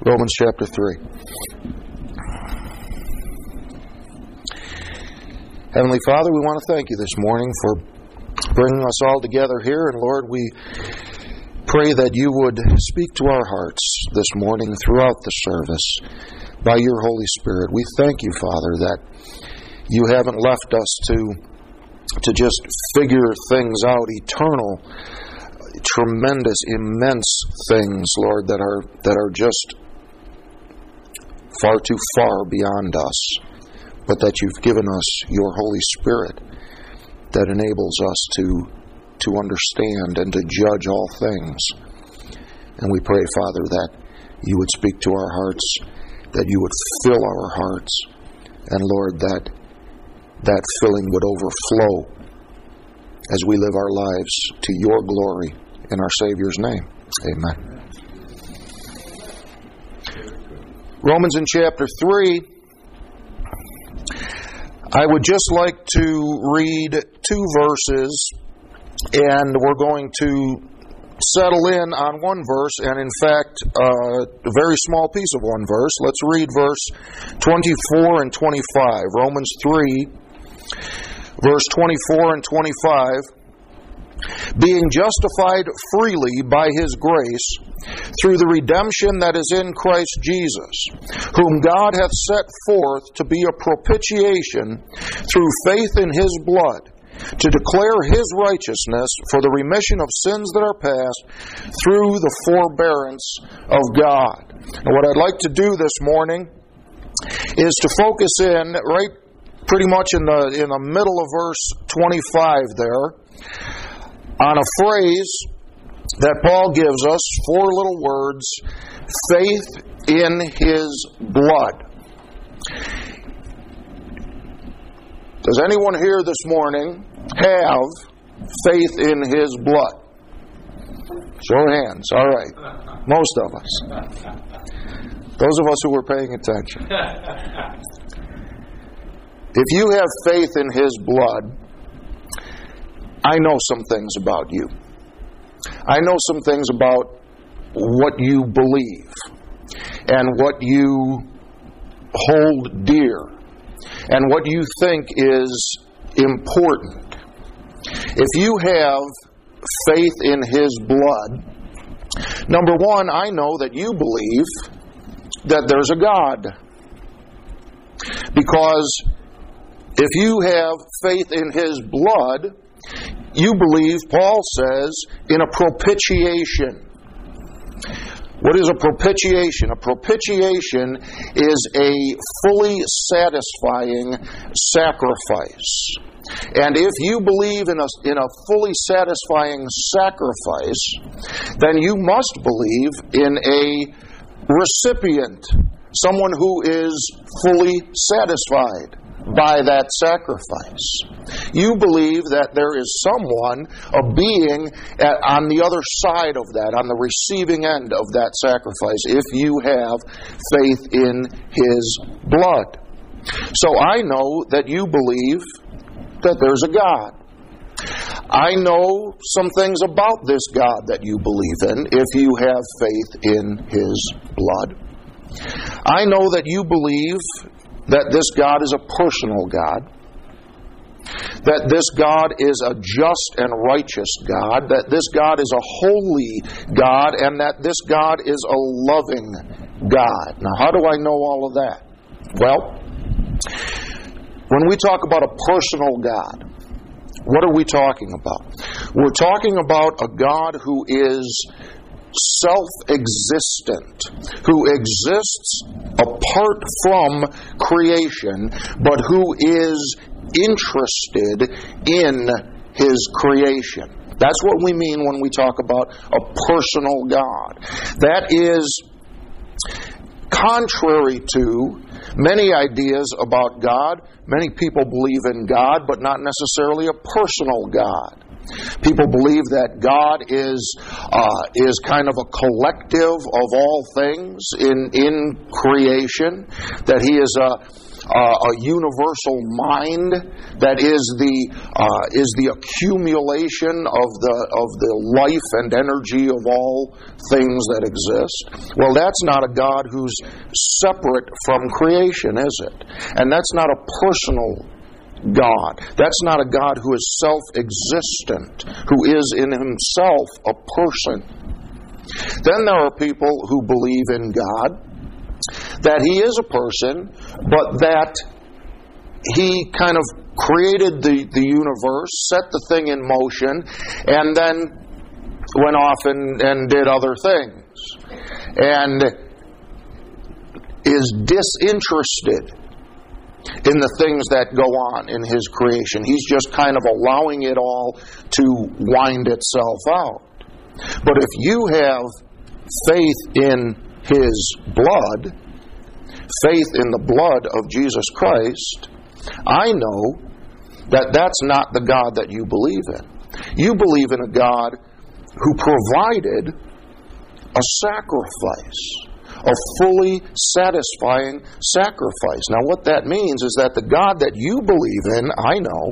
Romans chapter 3. Heavenly Father, we want to thank you this morning for bringing us all together here. And Lord, we pray that you would speak to our hearts this morning throughout the service by your Holy Spirit. We thank you, Father, that you haven't left us to just figure things out, eternal, tremendous, immense things, Lord, that are just far too far beyond us, but that you've given us your Holy Spirit that enables us to understand and to judge all things. And we pray, Father, that you would speak to our hearts, that you would fill our hearts, and Lord, that filling would overflow as we live our lives to your glory in our Savior's name. Amen. Romans in chapter 3, I would just like to read 2 verses, and we're going to settle in on one verse, and in fact, a very small piece of one verse. Let's read verse 24 and 25. Romans 3, verse 24 and 25. Being justified freely by His grace through the redemption that is in Christ Jesus, whom God hath set forth to be a propitiation through faith in His blood, to declare His righteousness for the remission of sins that are past through the forbearance of God. Now, what I'd like to do this morning is to focus in right pretty much in the middle of verse 25 there, on a phrase that Paul gives us, 4 little words, faith in His blood. Does anyone here this morning have faith in His blood? Show of hands. All right. Most of us. Those of us who were paying attention. If you have faith in His blood, I know some things about you. I know some things about what you believe and what you hold dear and what you think is important. If you have faith in His blood, number one, I know that you believe that there's a God. Because if you have faith in His blood, you believe, Paul says, in a propitiation. What is a propitiation? A propitiation is a fully satisfying sacrifice. And if you believe in a fully satisfying sacrifice, then you must believe in a recipient, someone who is fully satisfied by that sacrifice. You believe that there is someone, a being, on the other side of that, on the receiving end of that sacrifice, if you have faith in His blood. So I know that you believe that there's a God. I know some things about this God that you believe in if you have faith in His blood. I know that you believe that this God is a personal God, that this God is a just and righteous God, that this God is a holy God, and that this God is a loving God. Now, how do I know all of that? Well, when we talk about a personal God, what are we talking about? We're talking about a God who is self-existent, who exists apart from creation, but who is interested in His creation. That's what we mean when we talk about a personal God. That is contrary to many ideas about God. Many people believe in God, but not necessarily a personal God. People believe that God is kind of a collective of all things in creation, that He is a universal mind that is the accumulation of the life and energy of all things that exist. Well, that's not a God who's separate from creation, is it? And that's not a personal God. That's not a God who is self-existent, who is in Himself a person. Then there are people who believe in God, that He is a person, but that He kind of created the universe, set the thing in motion, and then went off and did other things. And is disinterested in the things that go on in His creation. He's just kind of allowing it all to wind itself out. But if you have faith in His blood, faith in the blood of Jesus Christ, I know that that's not the God that you believe in. You believe in a God who provided a sacrifice, a fully satisfying sacrifice. Now what that means is that the God that you believe in, I know,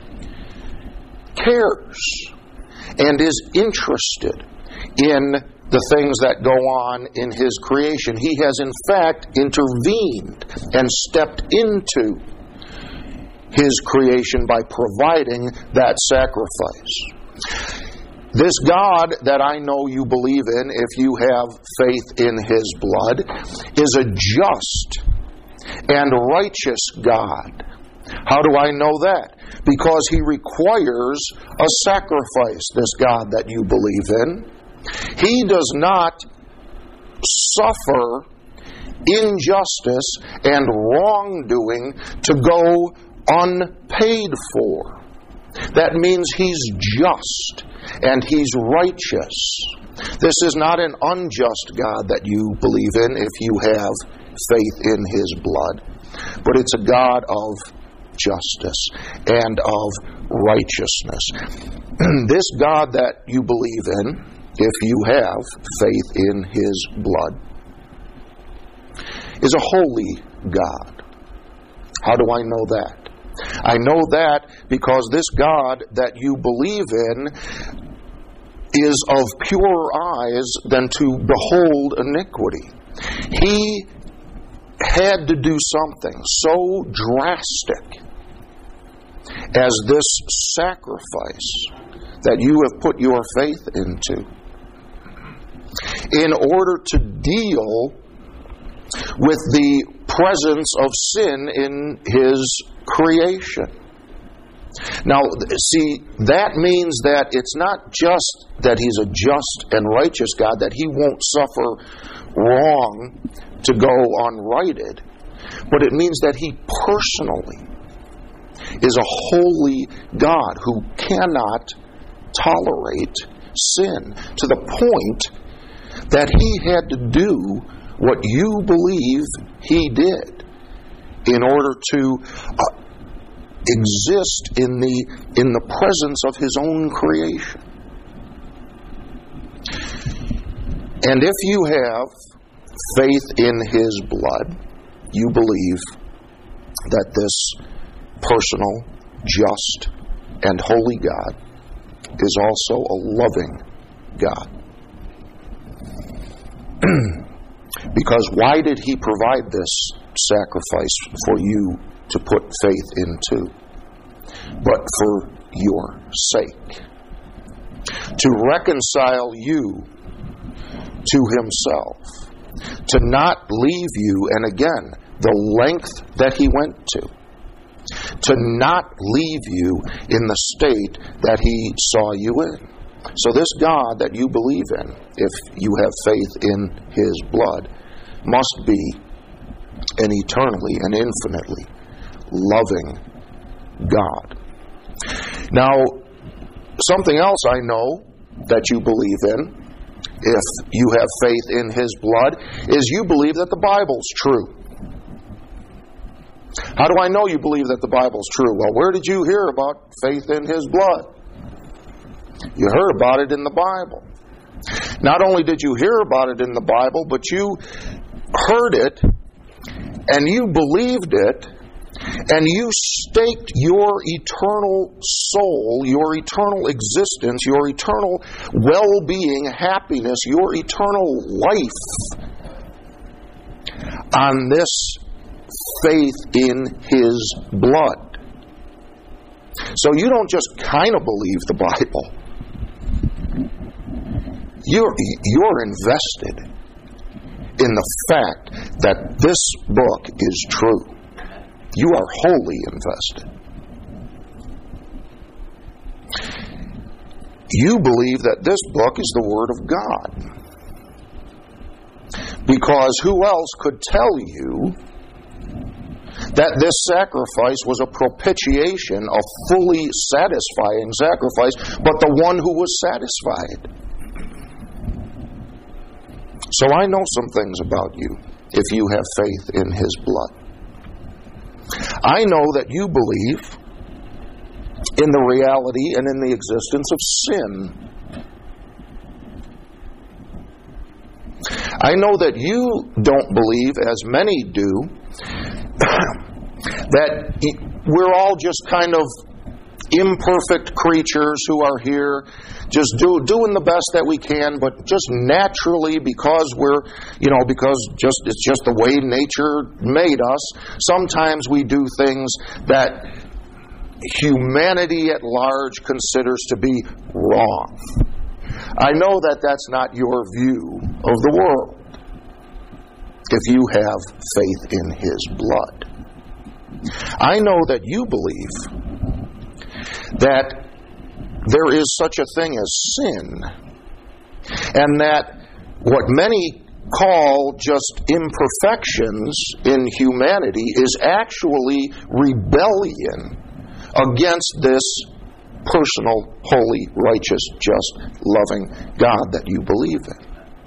cares and is interested in the things that go on in His creation. He has in fact intervened and stepped into His creation by providing that sacrifice. This God that I know you believe in, if you have faith in His blood, is a just and righteous God. How do I know that? Because He requires a sacrifice, this God that you believe in. He does not suffer injustice and wrongdoing to go unpaid for. That means He's just and He's righteous. This is not an unjust God that you believe in if you have faith in His blood, but it's a God of justice and of righteousness. This God that you believe in, if you have faith in His blood, is a holy God. How do I know that? I know that because this God that you believe in is of purer eyes than to behold iniquity. He had to do something so drastic as this sacrifice that you have put your faith into, in order to deal with the presence of sin in His creation. Now, see, that means that it's not just that He's a just and righteous God, that He won't suffer wrong to go unrighted, but it means that He personally is a holy God who cannot tolerate sin, to the point that He had to do what you believe He did in order to exist in the presence of His own creation. And if you have faith in His blood, you believe that this personal, just, and holy God is also a loving God. Because why did He provide this sacrifice for you to put faith into? But for your sake. To reconcile you to Himself. To not leave you, and again, the length that He went to not leave you in the state that He saw you in. So this God that you believe in, if you have faith in His blood, must be an eternally and infinitely loving God. Now, something else I know that you believe in, if you have faith in His blood, is you believe that the Bible's true. How do I know you believe that the Bible's true? Well, where did you hear about faith in His blood? You heard about it in the Bible. Not only did you hear about it in the Bible, but you heard it, and you believed it, and you staked your eternal soul, your eternal existence, your eternal well-being, happiness, your eternal life on this faith in His blood. So you don't just kind of believe the Bible. You're invested in the fact that this book is true. You are wholly invested. You believe that this book is the Word of God. Because who else could tell you that this sacrifice was a propitiation, a fully satisfying sacrifice, but the one who was satisfied? So I know some things about you if you have faith in His blood. I know that you believe in the reality and in the existence of sin. I know that you don't believe, as many do, that we're all just kind of imperfect creatures who are here just doing the best that we can, but just naturally, because it's just the way nature made us, sometimes we do things that humanity at large considers to be wrong. I know that that's not your view of the world if you have faith in His blood. I know that you believe that there is such a thing as sin, and that what many call just imperfections in humanity is actually rebellion against this personal, holy, righteous, just, loving God that you believe in.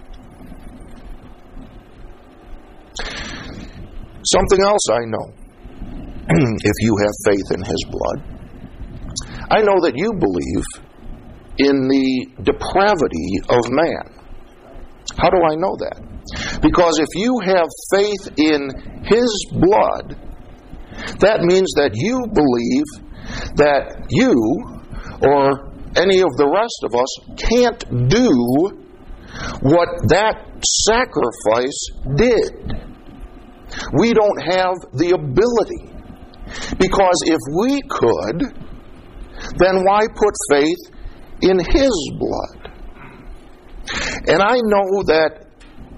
Something else I know, if you have faith in His blood, I know that you believe in the depravity of man. How do I know that? Because if you have faith in His blood, that means that you believe that you, or any of the rest of us, can't do what that sacrifice did. We don't have the ability. Because if we could, then why put faith in His blood? And I know that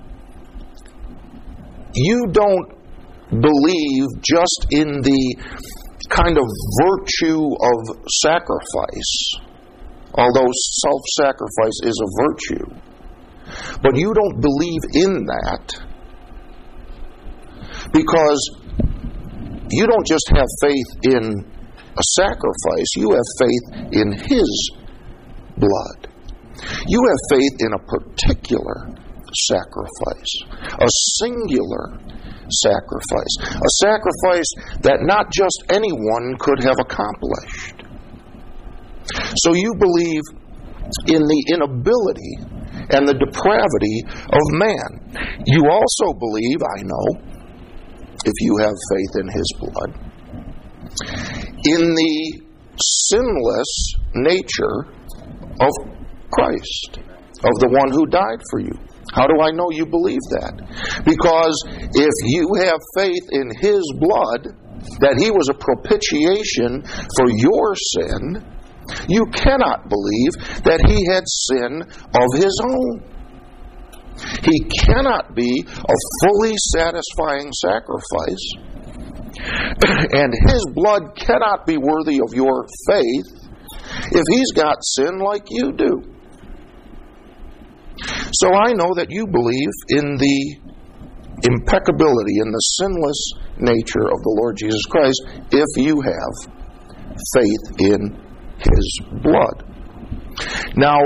you don't believe just in the kind of virtue of sacrifice, although self-sacrifice is a virtue. But you don't believe in that because you don't just have faith in a sacrifice, you have faith in His blood. You have faith in a particular sacrifice, a singular sacrifice, a sacrifice that not just anyone could have accomplished. So you believe in the inability and the depravity of man. You also believe, I know, if you have faith in His blood, in the sinless nature of Christ, of the one who died for you. How do I know you believe that? Because if you have faith in His blood, that He was a propitiation for your sin, you cannot believe that He had sin of His own. He cannot be a fully satisfying sacrifice, and His blood cannot be worthy of your faith if He's got sin like you do. So I know that you believe in the impeccability, in the sinless nature of the Lord Jesus Christ if you have faith in His blood. Now,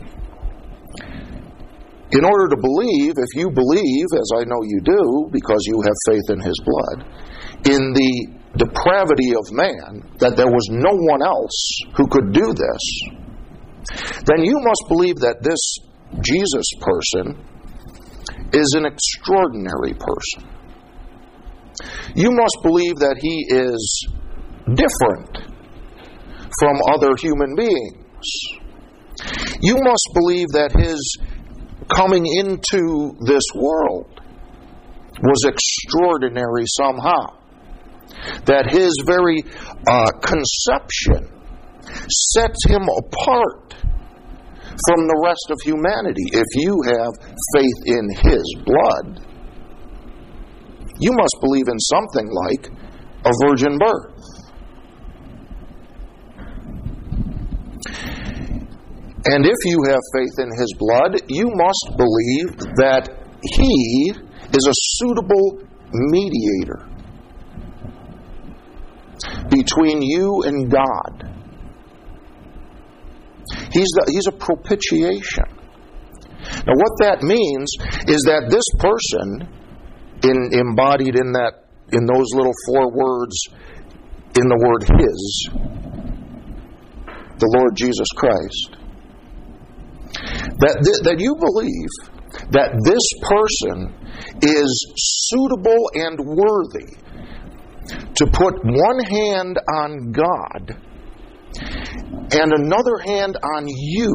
in order to believe, if you believe, as I know you do, because you have faith in His blood, in the depravity of man, that there was no one else who could do this, then you must believe that this Jesus person is an extraordinary person. You must believe that he is different from other human beings. You must believe that his coming into this world was extraordinary somehow. That his very conception sets him apart from the rest of humanity. If you have faith in his blood, you must believe in something like a virgin birth. And if you have faith in his blood, you must believe that he is a suitable mediator between you and God. He's a propitiation. Now what that means is that this person, embodied in those little 4 words, in the word his, the Lord Jesus Christ, that you believe that this person is suitable and worthy to put one hand on God and another hand on you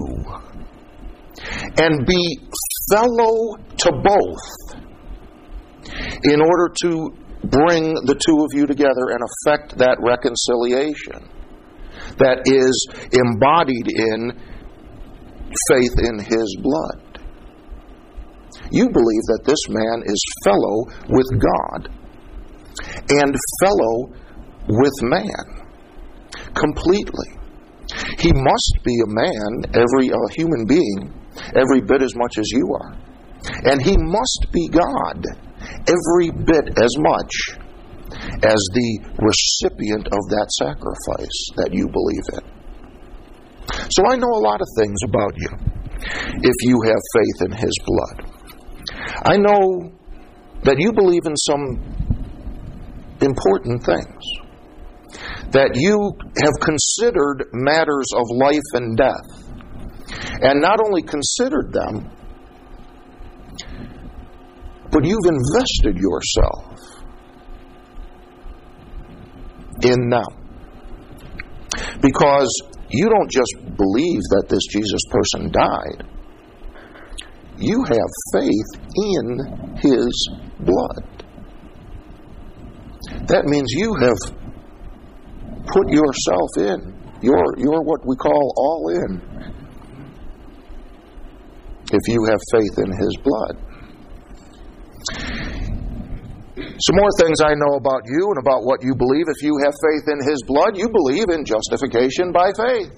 and be fellow to both in order to bring the two of you together and effect that reconciliation that is embodied in faith in his blood. You believe that this man is fellow with God and fellow with man completely. He must be a man, a human being, every bit as much as you are. And he must be God every bit as much as the recipient of that sacrifice that you believe in. So I know a lot of things about you if you have faith in his blood. I know that you believe in some important things. That you have considered matters of life and death. And not only considered them, but you've invested yourself in them. Because you don't just believe that this Jesus person died. You have faith in his blood. That means you have put yourself in. You're what we call all in. If you have faith in his blood. Some more things I know about you and about what you believe. If you have faith in his blood, you believe in justification by faith.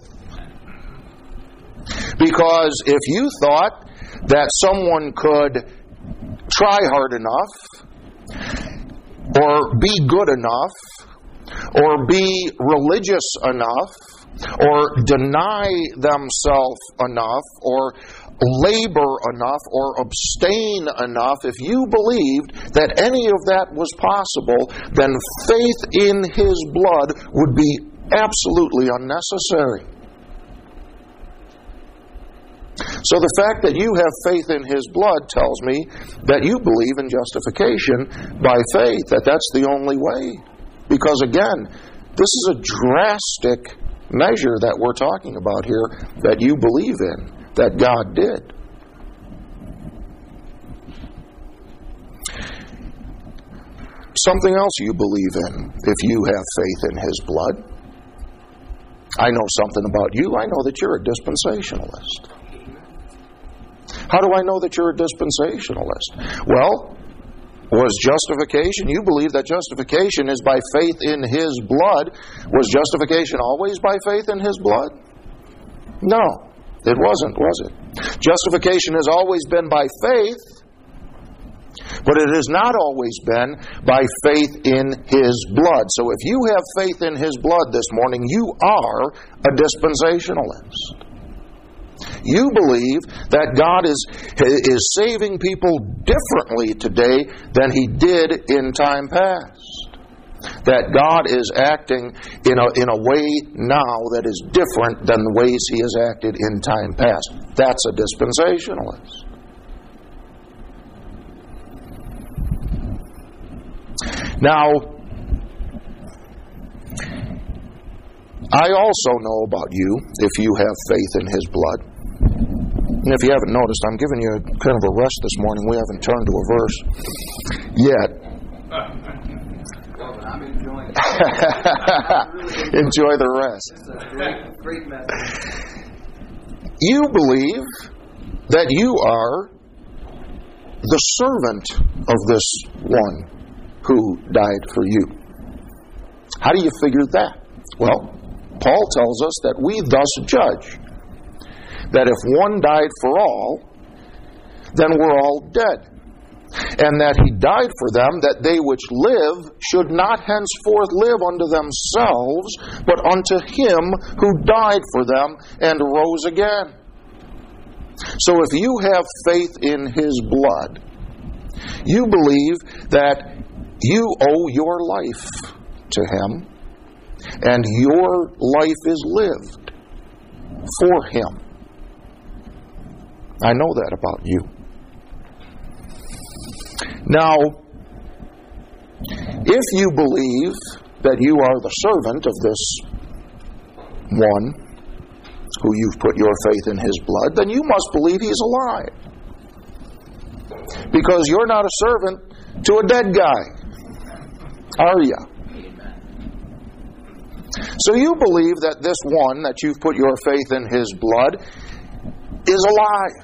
Because if you thought that someone could try hard enough, or be good enough, or be religious enough, or deny themselves enough, or labor enough, or abstain enough, if you believed that any of that was possible, then faith in his blood would be absolutely unnecessary. So the fact that you have faith in his blood tells me that you believe in justification by faith, that that's the only way. Because again, this is a drastic measure that we're talking about here that you believe in, that God did. Something else you believe in if you have faith in his blood. I know something about you. I know that you're a dispensationalist. How do I know that you're a dispensationalist? Well, was justification, you believe that justification is by faith in his blood. Was justification always by faith in his blood? No, it wasn't, was it? Justification has always been by faith, but it has not always been by faith in his blood. So if you have faith in his blood this morning, you are a dispensationalist. You believe that God is saving people differently today than he did in time past. that God is acting in a way now that is different than the ways He has acted in time past. That's a dispensationalist. Now, I also know about you if you have faith in His blood. And if you haven't noticed, I'm giving you kind of a rest this morning. We haven't turned to a verse yet. Well, but I'm enjoying it. Enjoy the rest. It's a great message. You believe that you are the servant of this one who died for you. How do you figure that? Well, Paul tells us that we thus judge that if one died for all, then we're all dead. And that He died for them, that they which live should not henceforth live unto themselves, but unto Him who died for them and rose again. So if you have faith in His blood, you believe that you owe your life to Him, and your life is lived for Him. I know that about you. Now, if you believe that you are the servant of this one who you've put your faith in His blood, then you must believe He's alive. Because you're not a servant to a dead guy, are you? So you believe that this one that you've put your faith in His blood is alive.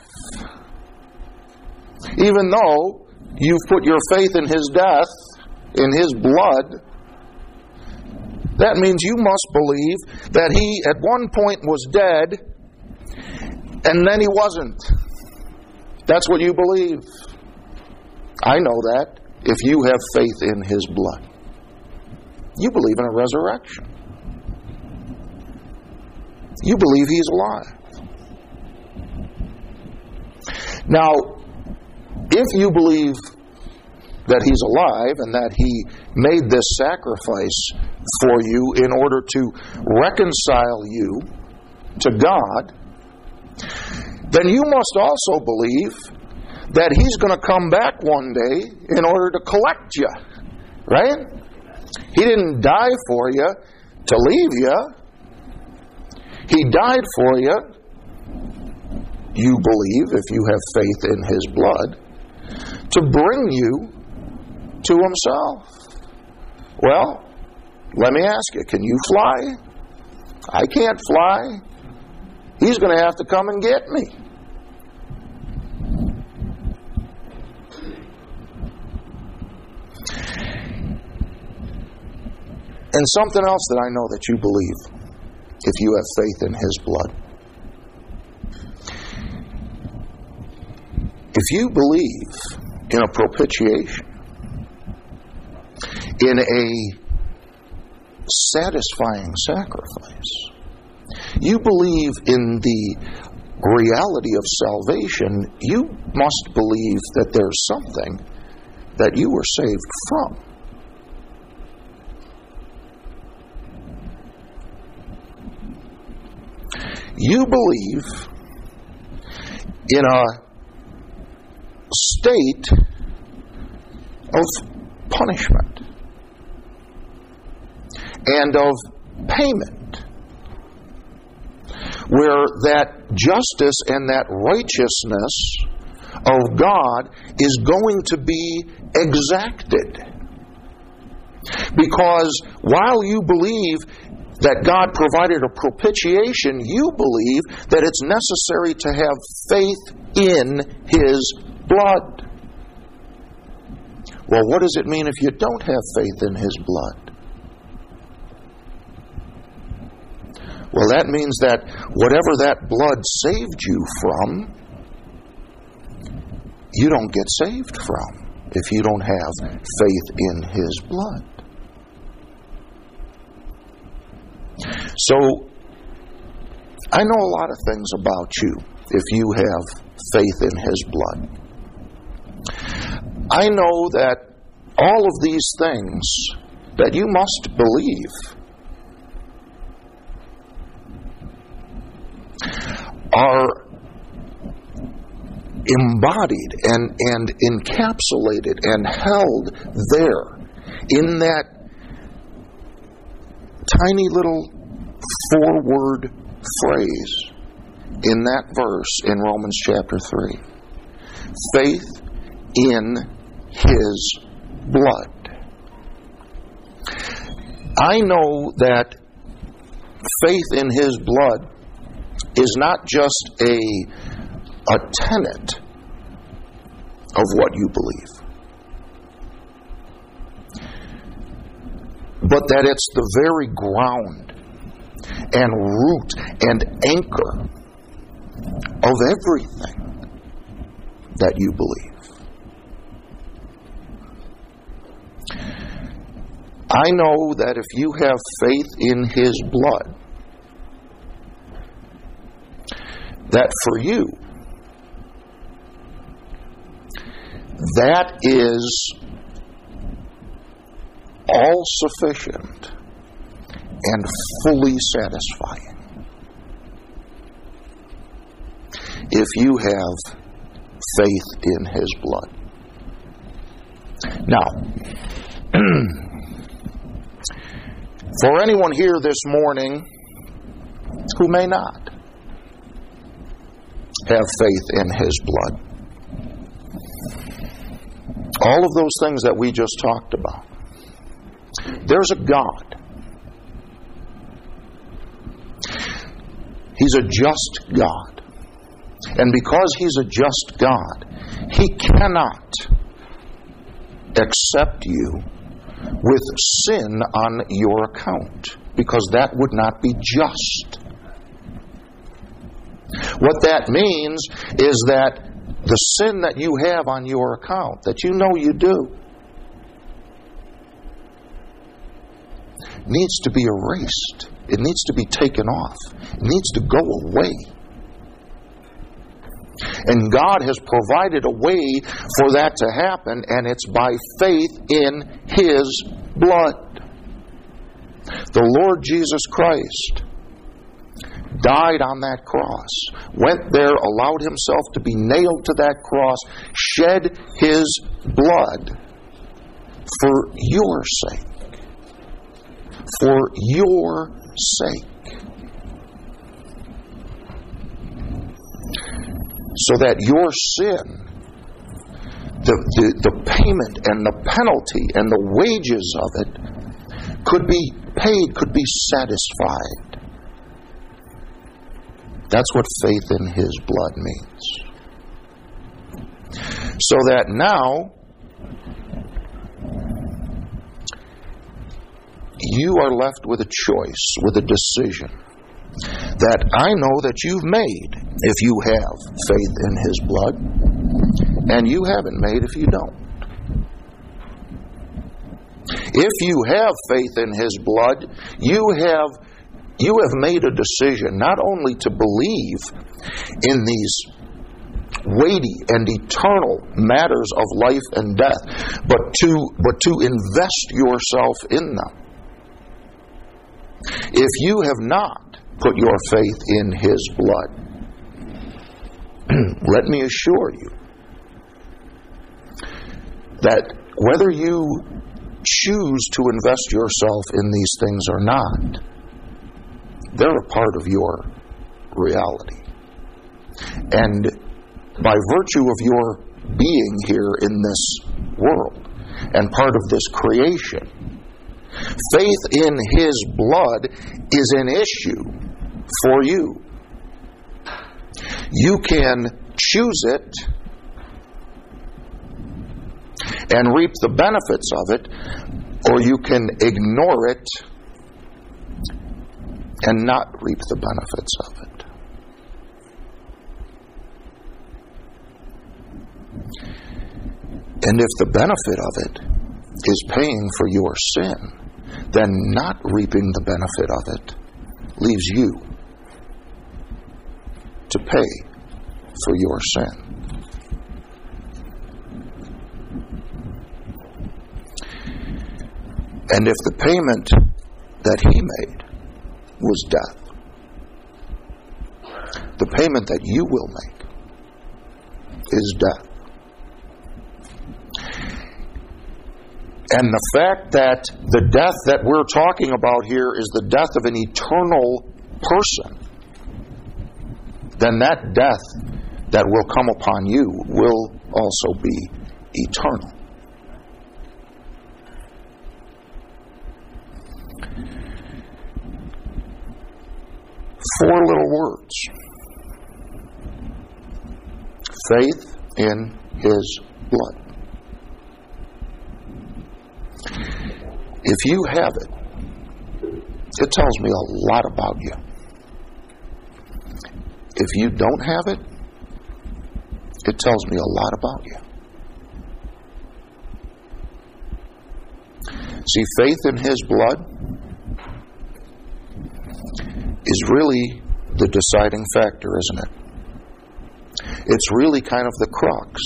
Even though you've put your faith in His death, in His blood, that means you must believe that He at one point was dead and then He wasn't. That's what you believe. I know that if you have faith in His blood. You believe in a resurrection. You believe He's alive. Now, if you believe that He's alive and that He made this sacrifice for you in order to reconcile you to God, then you must also believe that He's going to come back one day in order to collect you. Right? He didn't die for you to leave you. He died for you, you believe, if you have faith in His blood, to bring you to Himself. Well, let me ask you, can you fly? I can't fly. He's going to have to come and get me. And something else that I know that you believe, if you have faith in His blood. If you believe in a propitiation, in a satisfying sacrifice, you believe in the reality of salvation, you must believe that there's something that you were saved from. You believe in a state of punishment and of payment, where that justice and that righteousness of God is going to be exacted. Because while you believe that God provided a propitiation, you believe that it's necessary to have faith in His blood. Well, what does it mean if you don't have faith in His blood? Well, that means that whatever that blood saved you from, you don't get saved from if you don't have faith in His blood. So, I know a lot of things about you if you have faith in His blood. I know that all of these things that you must believe are embodied and encapsulated and held there in that tiny little 4-word phrase in that verse in Romans chapter 3. Faith in His blood. I know that faith in His blood is not just a tenet of what you believe, but that it's the very ground and root and anchor of everything that you believe. I know that if you have faith in His blood, that for you, that is all sufficient and fully satisfying. If you have faith in His blood. Now, for anyone here this morning who may not have faith in His blood, all of those things that we just talked about, there's a God. He's a just God. And because He's a just God, He cannot accept you with sin on your account, because that would not be just. What that means is that the sin that you have on your account, that you know you do, needs to be erased. It needs to be taken off. It needs to go away. And God has provided a way for that to happen, and it's by faith in His blood. The Lord Jesus Christ died on that cross, went there, allowed Himself to be nailed to that cross, shed His blood for your sake. For your sake. So that your sin, the payment and the penalty and the wages of it could be paid, could be satisfied. That's what faith in His blood means. So that now you are left with a choice, with a decision that I know that you've made if you have faith in His blood, and you haven't made if you don't. If you have faith in His blood, you have made a decision not only to believe in these weighty and eternal matters of life and death, but to invest yourself in them. If you have not put your faith in His blood, let me assure you that whether you choose to invest yourself in these things or not, they're a part of your reality. And by virtue of your being here in this world and part of this creation, faith in His blood is an issue for you. You can choose it and reap the benefits of it, or you can ignore it and not reap the benefits of it. And if the benefit of it is paying for your sin, then not reaping the benefit of it leaves you to pay for your sin. And if the payment that he made was death, the payment that you will make is death. And the fact that the death that we're talking about here is the death of an eternal person, then that death that will come upon you will also be eternal. Four little words. Faith in His blood. If you have it, it tells me a lot about you. If you don't have it, it tells me a lot about you. See, faith in His blood is really the deciding factor, isn't it? It's really kind of the crux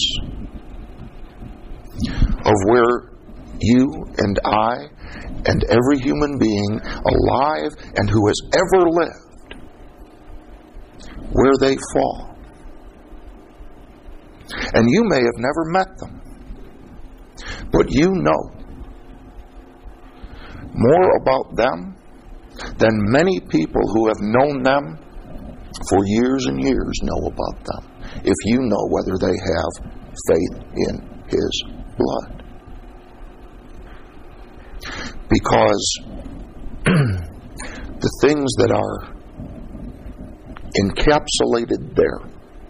of where you and I and every human being alive and who has ever lived, where they fall. And you may have never met them, but you know more about them than many people who have known them for years and years know about them, if you know whether they have faith in His blood. Because the things that are encapsulated there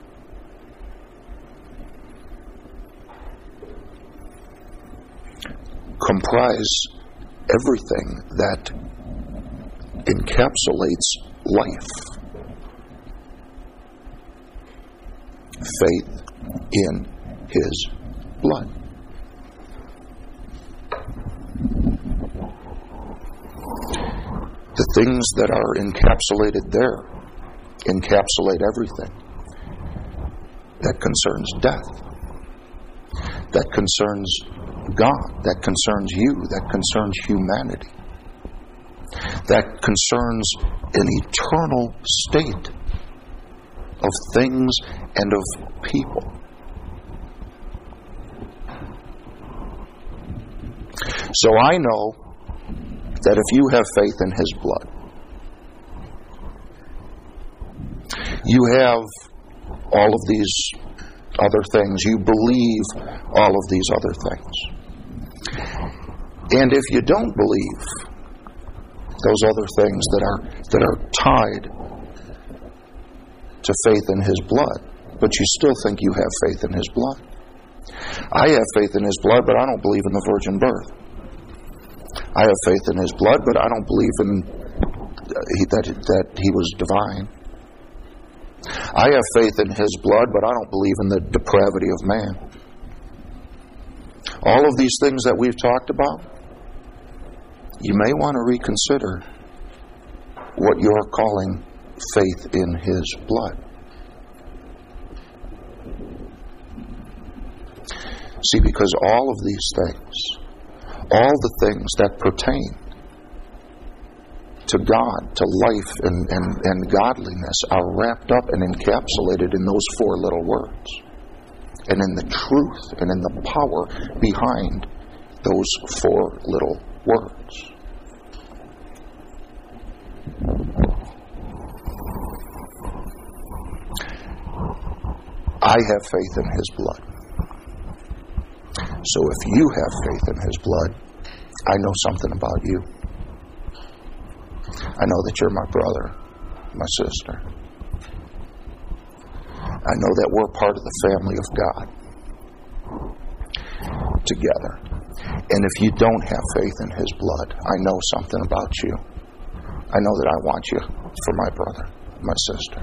comprise everything that encapsulates life. Faith in His blood. The things that are encapsulated there encapsulate everything that concerns death, that concerns God, that concerns you, that concerns humanity, that concerns an eternal state of things and of people. So I know that if you have faith in His blood, you have all of these other things. You believe all of these other things. And if you don't believe those other things that are tied to faith in His blood, but you still think you have faith in His blood. I have faith in His blood, but I don't believe in the virgin birth. I have faith in His blood, but I don't believe in that He was divine. I have faith in His blood, but I don't believe in the depravity of man. All of these things that we've talked about, you may want to reconsider what you're calling faith in His blood. See, because all of these things, all the things that pertain to God, to life and godliness are wrapped up and encapsulated in those four little words, and in the truth and in the power behind those four little words. I have faith in His blood. So if you have faith in His blood, I know something about you. I know that you're my brother, my sister. I know that we're part of the family of God together. And if you don't have faith in His blood, I know something about you. I know that I want you for my brother, my sister.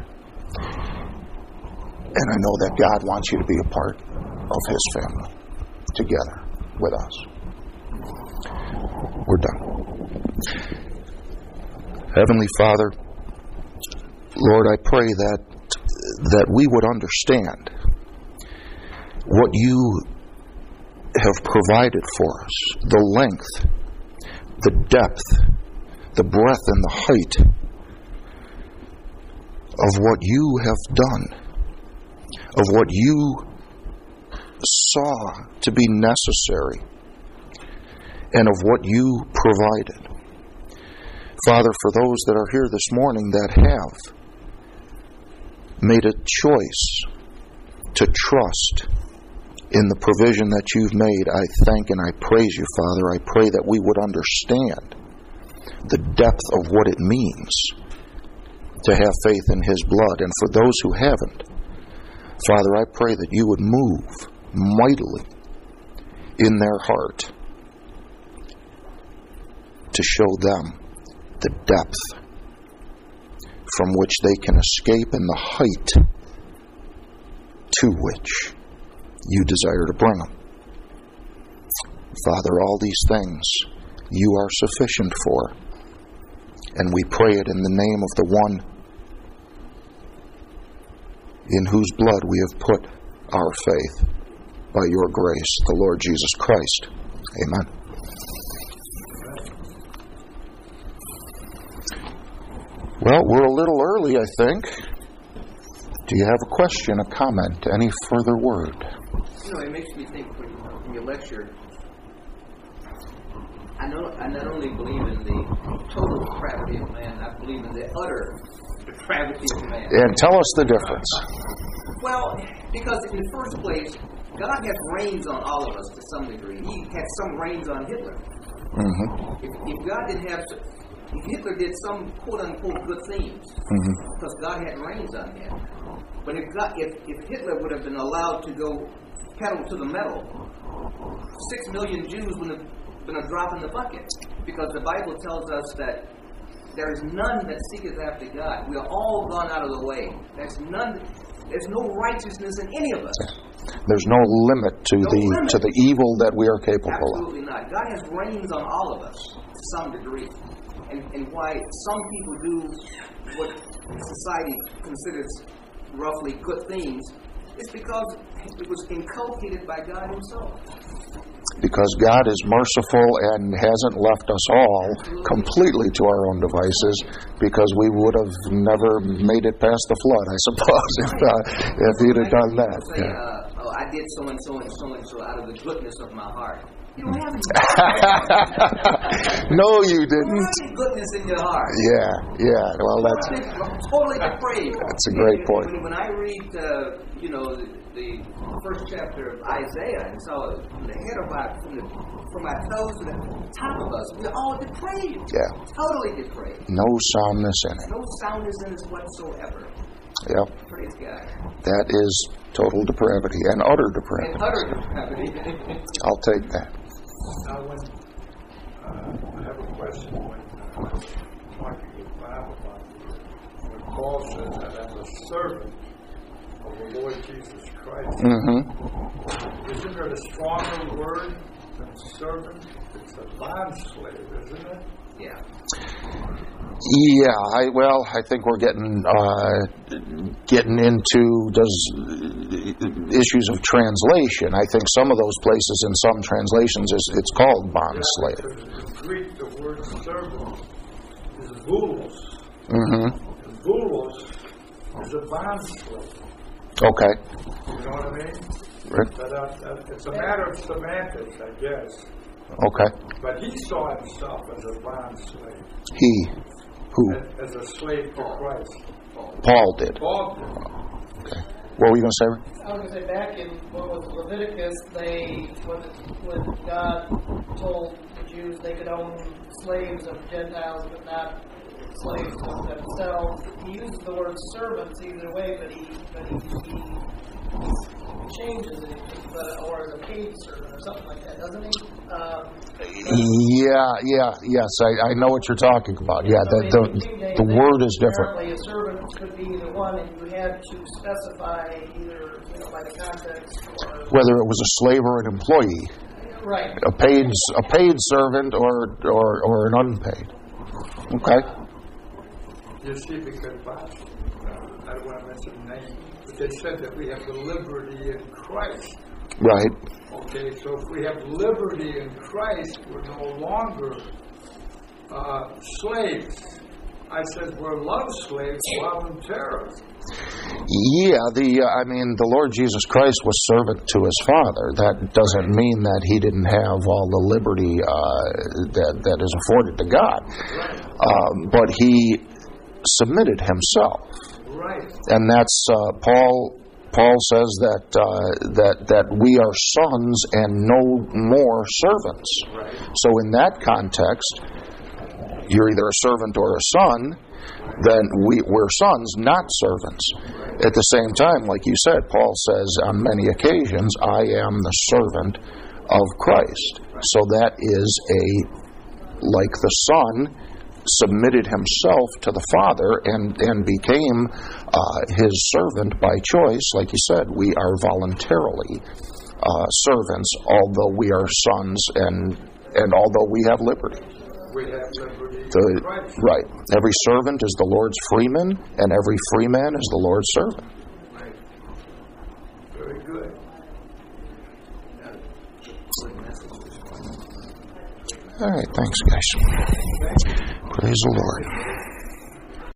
And I know that God wants you to be a part of His family together with us. We're done. Heavenly Father, Lord, I pray that we would understand what you have provided for us, the length, the depth, the breadth, and the height of what you have done, of what you saw to be necessary, and of what you provided. Father, for those that are here this morning that have made a choice to trust in the provision that you've made, I thank and I praise you, Father. I pray that we would understand the depth of what it means to have faith in His blood. And for those who haven't, Father, I pray that you would move mightily in their heart to show them the depth from which they can escape and the height to which you desire to bring them. Father, all these things you are sufficient for, and we pray it in the name of the one in whose blood we have put our faith by your grace, the Lord Jesus Christ. Amen. Well, we're a little early, I think. Do you have a question, a comment, any further word? You know, it makes me think when you lecture, I not only believe in the total depravity of man, I believe in the utter depravity of man. And tell us the difference. Well, because in the first place, God has reins on all of us to some degree. He had some reins on Hitler. Mm-hmm. If God didn't have, if Hitler did some quote-unquote good things, because God had reins on him. But if Hitler would have been allowed to go pedal to the metal, 6 million Jews would have been a drop in the bucket. Because the Bible tells us that there is none that seeketh after God. We are all gone out of the way. There's no righteousness in any of us. There's no limit to the evil that we are capable Absolutely of. not. God has reins on all of us to some degree. And why some people do what society considers roughly good things is because it was inculcated by God Himself. Because God is merciful and hasn't left us all completely to our own devices, because we would have never made it past the flood, I suppose, if He'd have done that. Say, I did so and so and so and so out of the goodness of my heart. You don't have any No, you You don't didn't. have any goodness in your heart. Yeah. Well, that's Totally depraved. a great point. When I read, the first chapter of Isaiah, and so the head of from our toes to the top of us, we're all depraved. Yeah. Totally depraved. No soundness in it. No soundness in us whatsoever. Yep. Praise God. That is total depravity and utter depravity. And utter depravity. I'll take that. Now, I have a question when talking with Bible about when Paul says that as a servant of the Lord Jesus Christ, isn't there a stronger word than servant? It's a bond slave, isn't it? Yeah. Yeah, I think we're getting into issues of translation. I think some of those places in some translations it's called bond slave. In Greek, the word servant is doulos. And doulos is a bond slave. Okay. You know what I mean? Right. But it's a matter of semantics, I guess. Okay. But he saw himself as a bond slave. He. Who? As a slave to Christ. Paul did. Paul did. Okay. What were you going to say, Rick? I was going to say, back in what was Leviticus, when God told the Jews they could own slaves of Gentiles, but not slaves of themselves, he uses the word servants either way, but he changes it, or as a paid servant or something like that, doesn't he? Yes, I know what you're talking about. Yeah, the word is different. Apparently, a servant could be either one, and you had to specify either by the context or Whether it was a slave or an employee, right, a paid servant or an unpaid. Okay. You see, because I don't want to mention names, but they said that we have the liberty in Christ. Right. Okay, so if we have liberty in Christ, we're no longer slaves. I said, we're love slaves voluntarily. Yeah, the Lord Jesus Christ was servant to his Father. That doesn't mean that he didn't have all the liberty that is afforded to God. But he submitted himself. Right. And that's Paul says that we are sons and no more servants. Right. So in that context, you're either a servant or a son. Then we're sons, not servants. At the same time, like you said, Paul says on many occasions, I am the servant of Christ. So that is like the Son submitted himself to the Father and became his servant by choice. Like you said, we are voluntarily servants, although we are sons and although we have liberty. We have liberty in Christ. Right. Every servant is the Lord's freeman, and every free man is the Lord's servant. Right. Very good. All right. Thanks, guys. Praise the Lord.